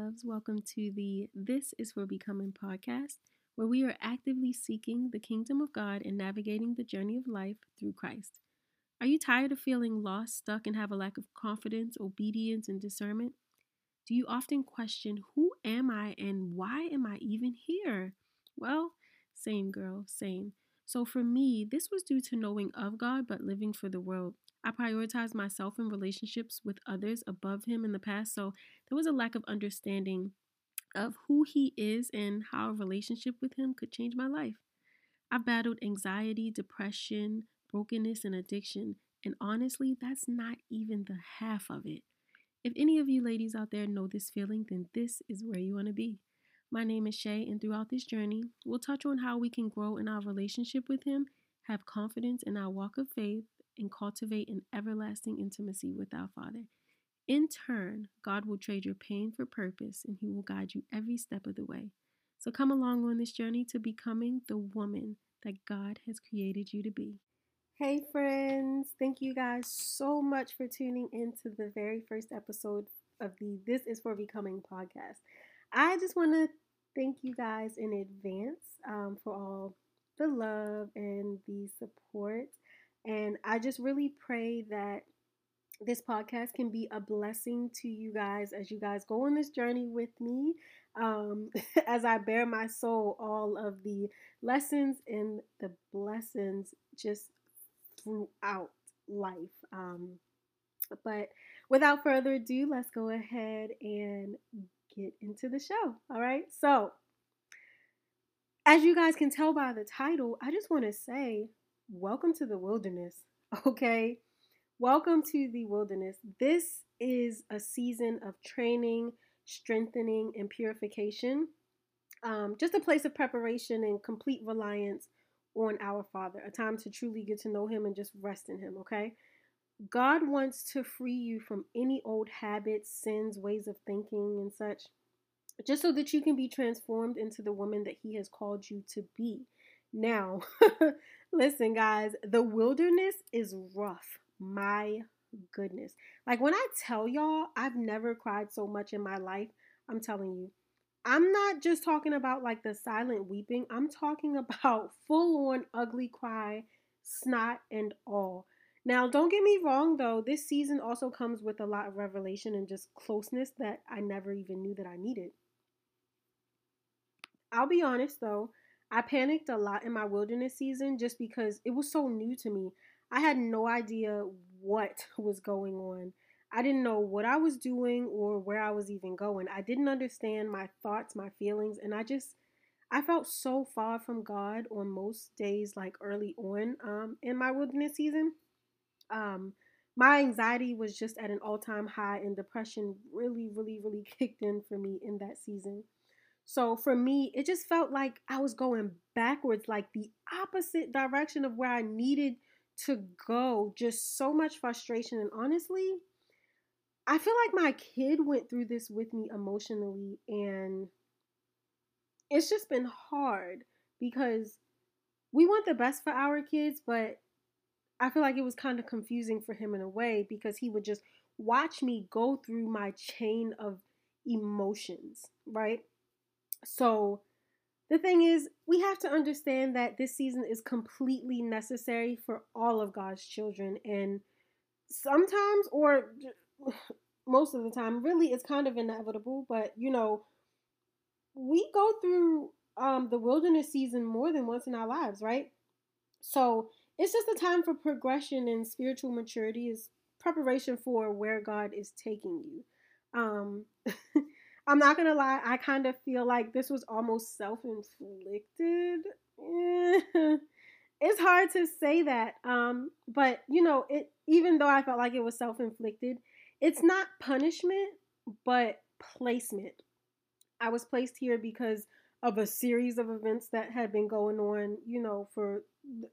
loves. Welcome to the This is for Becoming podcast, where we are actively seeking the kingdom of God and navigating the journey of life through Christ. Are you tired of feeling lost, stuck, and have a lack of confidence, obedience, and discernment? Do you often question, who am I and why am I even here? Well, same girl, same. So for me, this was due to knowing of God but living for the world. I prioritized myself in relationships with others above Him in the past, so there was a lack of understanding of who He is and how a relationship with Him could change my life. I've battled anxiety, depression, brokenness, and addiction, and honestly, that's not even the half of it. If any of you ladies out there know this feeling, then this is where you want to be. My name is Shay, and throughout this journey, we'll touch on how we can grow in our relationship with Him, have confidence in our walk of faith, and cultivate an everlasting intimacy with our Father. In turn, God will trade your pain for purpose, and He will guide you every step of the way. So come along on this journey to becoming the woman that God has created you to be. Hey friends, thank you guys so much for tuning into the very first episode of the This is for Becoming podcast. I just want to thank you guys in advance for all the love and the support. And I just really pray that this podcast can be a blessing to you guys as you guys go on this journey with me, as I bear my soul all of the lessons and the blessings just throughout life. But without further ado, let's go ahead and get into the show. All right. So, as you guys can tell by the title, I just want to say, welcome to the wilderness. Okay. Welcome to the wilderness. This is a season of training, strengthening, and purification. Just a place of preparation and complete reliance on our Father, a time to truly get to know Him and just rest in Him, okay? God wants to free you from any old habits, sins, ways of thinking, and such, just so that you can be transformed into the woman that He has called you to be. Now, listen, guys, the wilderness is rough. My goodness. Like when I tell y'all, I've never cried so much in my life. I'm telling you. I'm not just talking about like the silent weeping. I'm talking about full on ugly cry, snot, and all. Now, don't get me wrong though. This season also comes with a lot of revelation and just closeness that I never even knew that I needed. I'll be honest though, I panicked a lot in my wilderness season just because it was so new to me. I had no idea what was going on. I didn't know what I was doing or where I was even going. I didn't understand my thoughts, my feelings, and I felt so far from God on most days, like early on in my wilderness season. Um, my anxiety was just at an all-time high, and depression really kicked in for me in that season. So for me, it just felt like I was going backwards, like the opposite direction of where I needed to go. Just so much frustration. And honestly, I feel like my kid went through this with me emotionally. And it's just been hard because we want the best for our kids, but I feel like it was kind of confusing for him in a way because he would just watch me go through my chain of emotions, right? So the thing is, we have to understand that this season is completely necessary for all of God's children. And sometimes, or most of the time, really, it's kind of inevitable. But, we go through the wilderness season more than once in our lives, right? So it's just a time for progression and spiritual maturity, is preparation for where God is taking you. Um, I'm not gonna lie, I kind of feel like this was almost self-inflicted. It's hard to say that, but it. Even though I felt like it was self-inflicted, it's not punishment, but placement. I was placed here because of a series of events that had been going on, for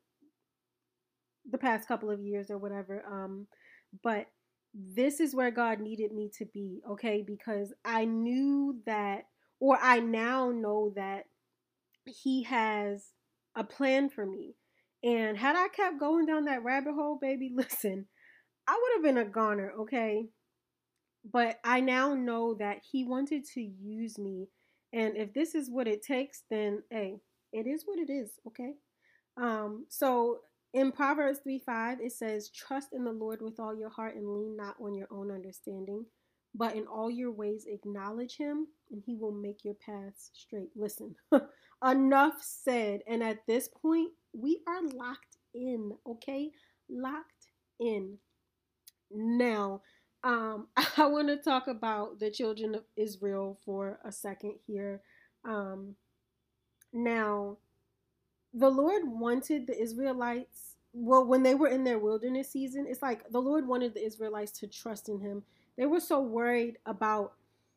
the past couple of years or whatever. But this is where God needed me to be, okay? Because I knew that, or I now know that He has a plan for me. And had I kept going down that rabbit hole, baby, listen, I would have been a goner, okay? But I now know that he wanted to use me. And if this is what it takes, then hey, it is what it is, okay? So in Proverbs 3:5, it says, trust in the Lord with all your heart and lean not on your own understanding, but in all your ways acknowledge him, and he will make your paths straight. Listen, enough said. And at this point, we are locked in, okay? Locked in. Now, I want to talk about the children of Israel for a second here. Um, now, the Lord wanted the Israelites, well, when they were in their wilderness season, it's like the Lord wanted the Israelites to trust in him. They were so worried about,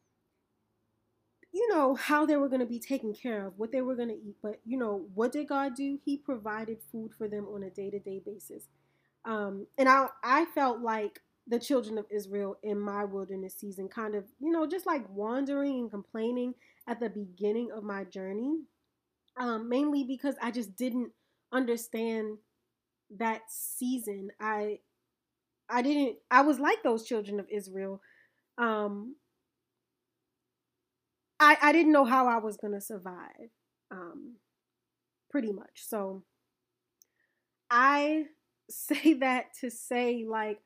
how they were going to be taken care of, what they were going to eat. But, what did God do? He provided food for them on a day to day basis. And I felt like the children of Israel in my wilderness season kind of, just like wandering and complaining at the beginning of my journey, mainly because I just didn't understand that season. I was like those children of Israel. Um, I didn't know how I was going to survive, um, pretty much. So I say that to say, like,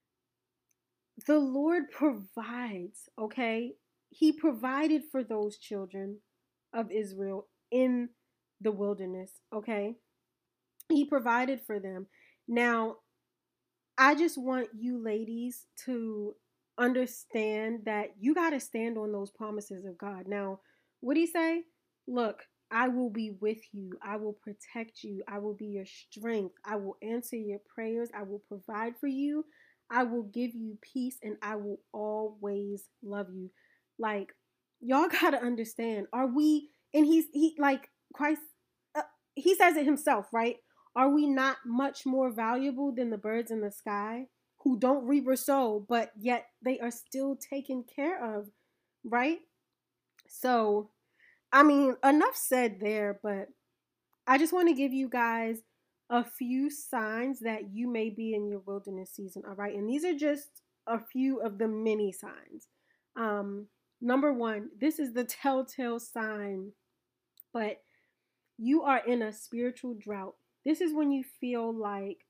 the Lord provides, okay? He provided for those children of Israel in the wilderness, okay? He provided for them. Now, I just want you ladies to understand that you got to stand on those promises of God. Now, what did he say? Look, I will be with you. I will protect you. I will be your strength. I will answer your prayers. I will provide for you. I will give you peace and I will always love you. Like, y'all got to understand. Are we, and he like Christ, uh, he says it himself, right? Are we not much more valuable than the birds in the sky who don't reap or sow, but yet they are still taken care of, right? So, I mean, enough said there, but I just want to give you guys a few signs that you may be in your wilderness season, all right? And these are just a few of the many signs. Um, Number one, this is the telltale sign, but you are in a spiritual drought. This is when you feel like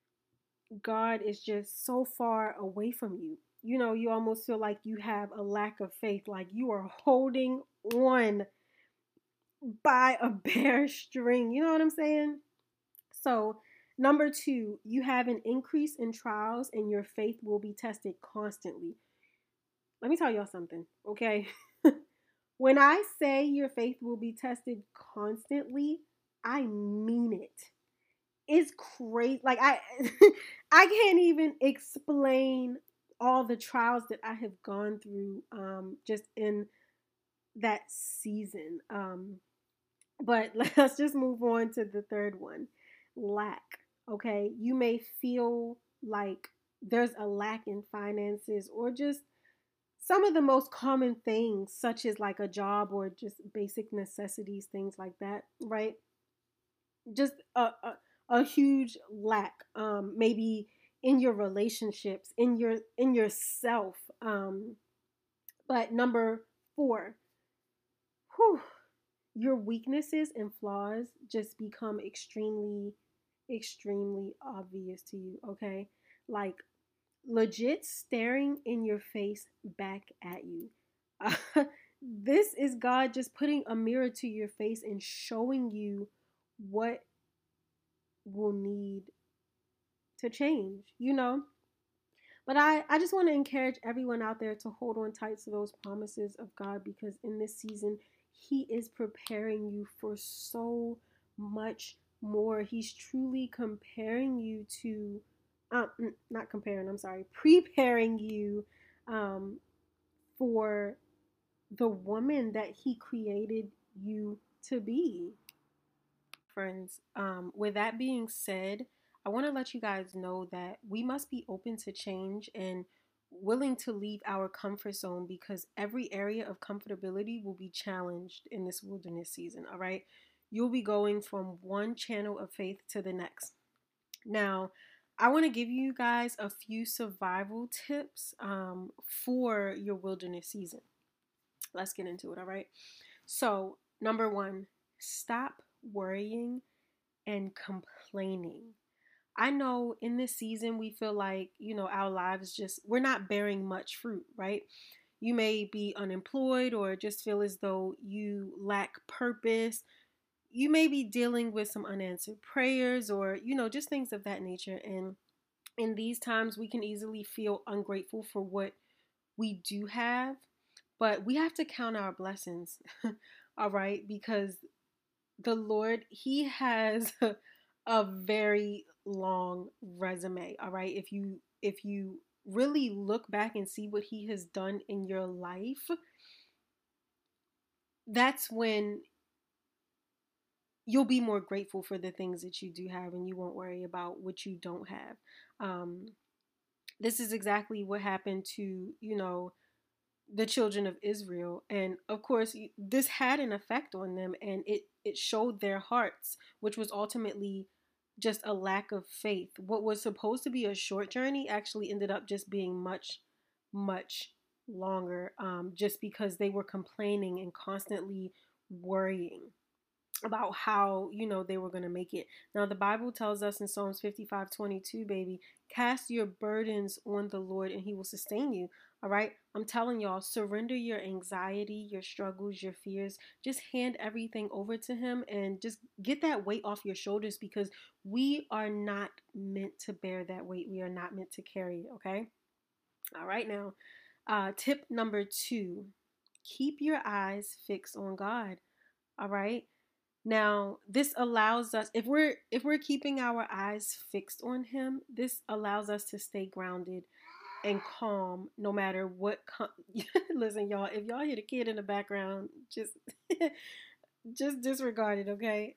God is just so far away from you. You almost feel like you have a lack of faith, like you are holding on by a bare string. You know what I'm saying? So, number two, you have an increase in trials and your faith will be tested constantly. Let me tell y'all something, okay? When I say your faith will be tested constantly, I mean it. It's crazy. Like I can't even explain all the trials that I have gone through just in that season. But let's just move on to the third one. Lack. Okay? You may feel like there's a lack in finances or just some of the most common things such as like a job or just basic necessities, things like that, right? Just a huge lack, maybe in your relationships, in yourself. But number four, whew, your weaknesses and flaws just become extremely obvious to you, okay? Like legit staring in your face back at you. uh, this is God just putting a mirror to your face and showing you what will need to change. But I just want to encourage everyone out there to hold on tight to those promises of God because in this season, He is preparing you for so much more. He's truly comparing you to, not comparing, I'm sorry, preparing you um, for the woman that He created you to be. Friends, with that being said, I want to let you guys know that we must be open to change and willing to leave our comfort zone because every area of comfortability will be challenged in this wilderness season, all right? You'll be going from one channel of faith to the next. Now, I want to give you guys a few survival tips for your wilderness season. Let's get into it, all right? So, number one, stop worrying and complaining. I know in this season we feel like, our lives we're not bearing much fruit, right? You may be unemployed or just feel as though you lack purpose. You may be dealing with some unanswered prayers or, just things of that nature. And in these times, we can easily feel ungrateful for what we do have, but we have to count our blessings, all right? Because the Lord, He has a very long resume, all right? If you really look back and see what He has done in your life, that's when you'll be more grateful for the things that you do have and you won't worry about what you don't have. This is exactly what happened to, the children of Israel. And of course, this had an effect on them and it showed their hearts, which was ultimately just a lack of faith. What was supposed to be a short journey actually ended up just being much, much longer, just because they were complaining and constantly worrying about how they were going to make it. Now the Bible tells us in Psalms 55:22, baby, cast your burdens on the Lord and He will sustain you. All right, I'm telling y'all, surrender your anxiety, your struggles, your fears. Just hand everything over to Him and just get that weight off your shoulders, because we are not meant to bear that weight. We are not meant to carry it. Okay. All right. Now, tip number 2, keep your eyes fixed on God. All right. Now, this allows us, if we're keeping our eyes fixed on Him, this allows us to stay grounded and calm no matter what. Listen, y'all, if y'all hear the kid in the background, just just disregard it, okay?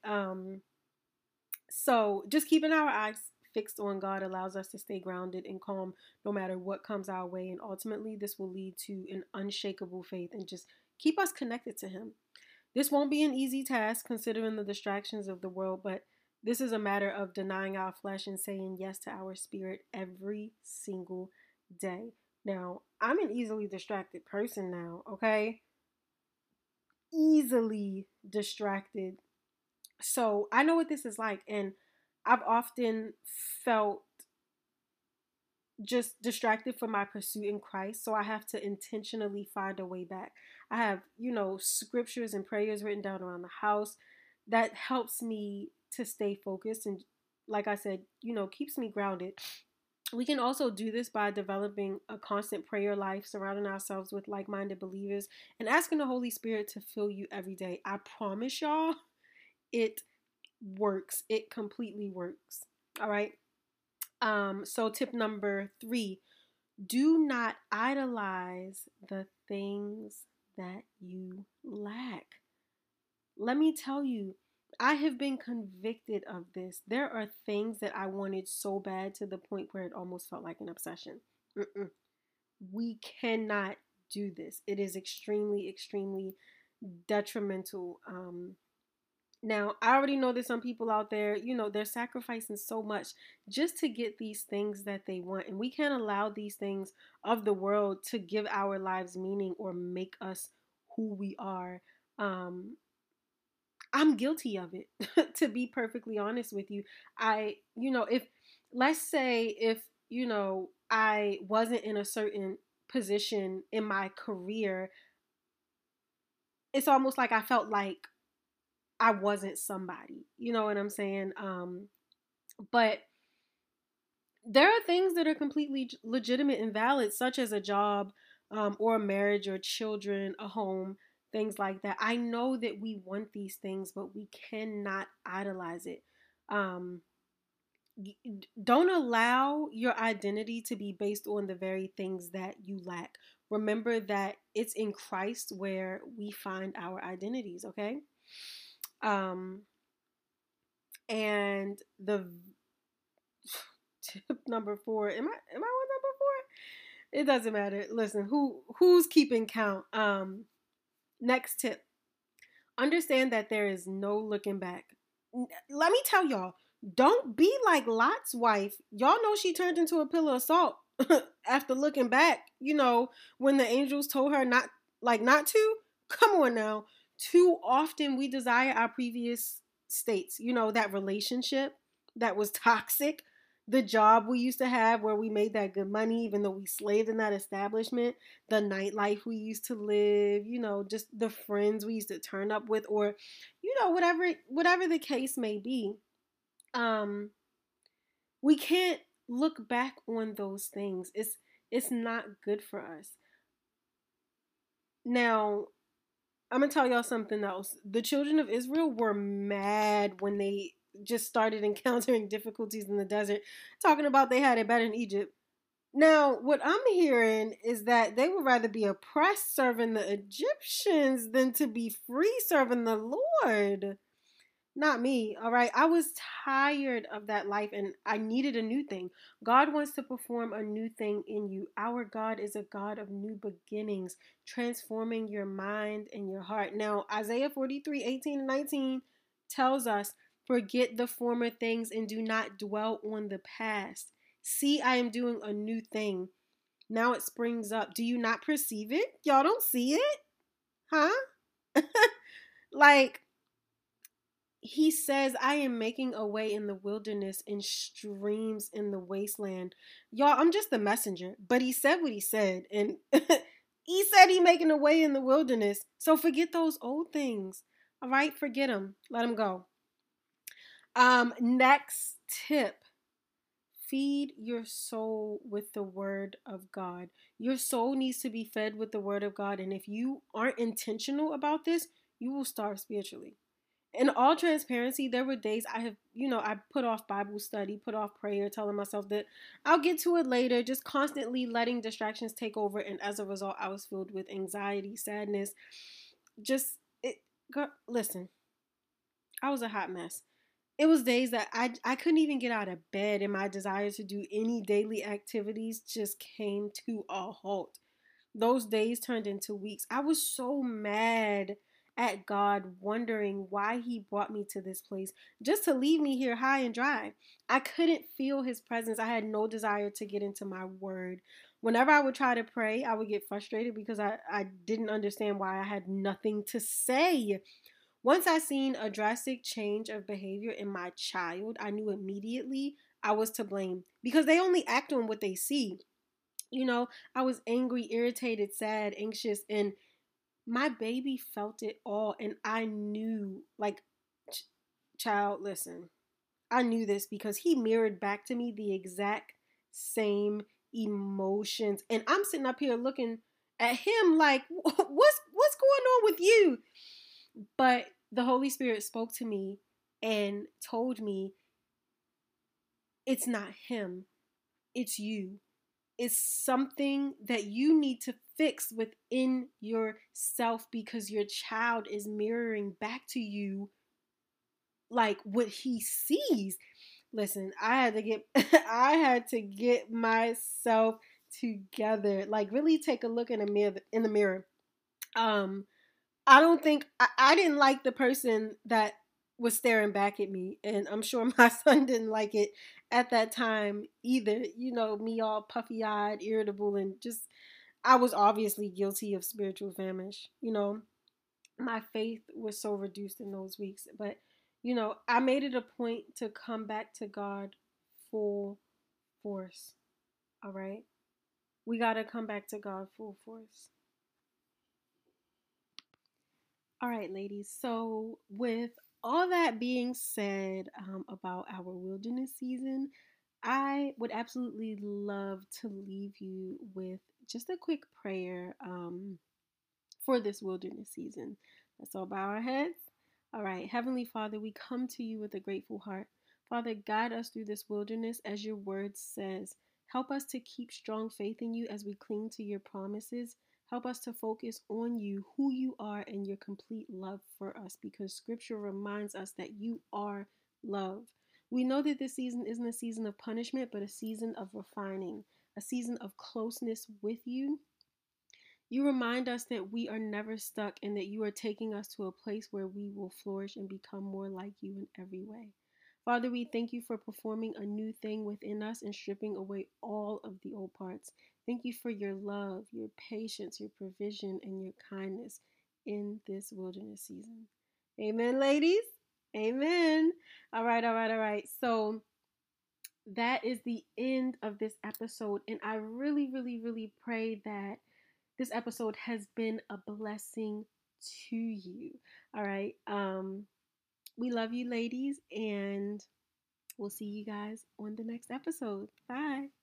So just keeping our eyes fixed on God allows us to stay grounded and calm no matter what comes our way, and ultimately, this will lead to an unshakable faith and just keep us connected to Him. This won't be an easy task considering the distractions of the world, but this is a matter of denying our flesh and saying yes to our spirit every single day. Now, I'm an easily distracted person now, okay? Easily distracted. So I know what this is like, and I've often felt just distracted from my pursuit in Christ. So I have to intentionally find a way back. I have, scriptures and prayers written down around the house that helps me to stay focused and, like I said, keeps me grounded. We can also do this by developing a constant prayer life, surrounding ourselves with like-minded believers, and asking the Holy Spirit to fill you every day. I promise y'all, it works. It completely works. All right. So tip number 3, do not idolize the things that you lack. Let me tell you, I have been convicted of this. There are things that I wanted so bad to the point where it almost felt like an obsession. We cannot do this. It is extremely, extremely detrimental. Now, I already know there's some people out there, they're sacrificing so much just to get these things that they want. And we can't allow these things of the world to give our lives meaning or make us who we are. I'm guilty of it, to be perfectly honest with you. If, let's say, if, I wasn't in a certain position in my career, it's almost like I felt like I wasn't somebody. You know what I'm saying? But there are things that are completely legitimate and valid, such as a job, or a marriage, or children, a home, things like that. I know that we want these things, but we cannot idolize it. Um, don't allow your identity to be based on the very things that you lack. Remember that it's in Christ where we find our identities, okay? And the tip number 4, am I on number 4? It doesn't matter. Listen, who's keeping count? Next tip. Understand that there is no looking back. Let me tell y'all, Don't be like Lot's wife. Y'all know she turned into a pillar of salt after looking back, when the angels told her not to. Come on now. Too often we desire our previous states, that relationship that was toxic, the job we used to have where we made that good money, even though we slaved in that establishment, the nightlife we used to live, just the friends we used to turn up with, or, whatever the case may be. um we can't look back on those things. It's not good for us. Now, I'm gonna tell y'all something else. The children of Israel were mad when they just started encountering difficulties in the desert, talking about they had it better in Egypt. Now, what I'm hearing is that they would rather be oppressed serving the Egyptians than to be free serving the Lord. Not me, all right? I was tired of that life and I needed a new thing. God wants to perform a new thing in you. Our God is a God of new beginnings, transforming your mind and your heart. Now, Isaiah 43:18 and 19 tells us, forget the former things and do not dwell on the past. See, I am doing a new thing. Now it springs up. Do you not perceive it? Y'all don't see it? Huh? Like, he says, I am making a way in the wilderness and streams in the wasteland. Y'all, I'm just the messenger. But he said what he said. And he said he making a way in the wilderness. So forget those old things. All right? Forget them. Let them go. Next tip. Feed your soul with the word of God. Your soul needs to be fed with the word of God. And if you aren't intentional about this, you will starve spiritually. In all transparency, there were days I put off Bible study, put off prayer, telling myself that I'll get to it later, just constantly letting distractions take over. And as a result, I was filled with anxiety, sadness. Just, listen, I was a hot mess. It was days that I couldn't even get out of bed, and my desire to do any daily activities just came to a halt. Those days turned into weeks. I was so mad at God, wondering why He brought me to this place just to leave me here high and dry. I couldn't feel His presence. I had no desire to get into my word. Whenever I would try to pray, I would get frustrated because I didn't understand why I had nothing to say. Once I seen a drastic change of behavior in my child, I knew immediately I was to blame because they only act on what they see. I was angry, irritated, sad, anxious, and my baby felt it all. And I knew, like, child, listen, I knew this because he mirrored back to me the exact same emotions. And I'm sitting up here looking at him like, what's going on with you? But the Holy Spirit spoke to me and told me it's not him, it's you. Is something that you need to fix within yourself because your child is mirroring back to you like what he sees. Listen, I had to get I had to get myself together. Like, really take a look in the mirror. Um I don't think I didn't like the person that was staring back at me, and I'm sure my son didn't like it at that time either. Me all puffy eyed, irritable, and just I was obviously guilty of spiritual famish. My faith was so reduced in those weeks, but I made it a point to come back to God full force. All right, we got to come back to God full force. All right, ladies. So, with all that being said about our wilderness season, I would absolutely love to leave you with just a quick prayer for this wilderness season. Let's all bow our heads. All right, Heavenly Father, we come to you with a grateful heart. Father, guide us through this wilderness as your word says. Help us to keep strong faith in you as we cling to your promises. Help us to focus on you, who you are, and your complete love for us because scripture reminds us that you are love. We know that this season isn't a season of punishment, but a season of refining, a season of closeness with you. You remind us that we are never stuck and that you are taking us to a place where we will flourish and become more like you in every way. Father, we thank you for performing a new thing within us and stripping away all of the old parts. Thank you for your love, your patience, your provision, and your kindness in this wilderness season. Amen, ladies. Amen. All right, all right, all right. So that is the end of this episode. And I really, really, really pray that this episode has been a blessing to you. All right. We love you, ladies, and we'll see you guys on the next episode. Bye.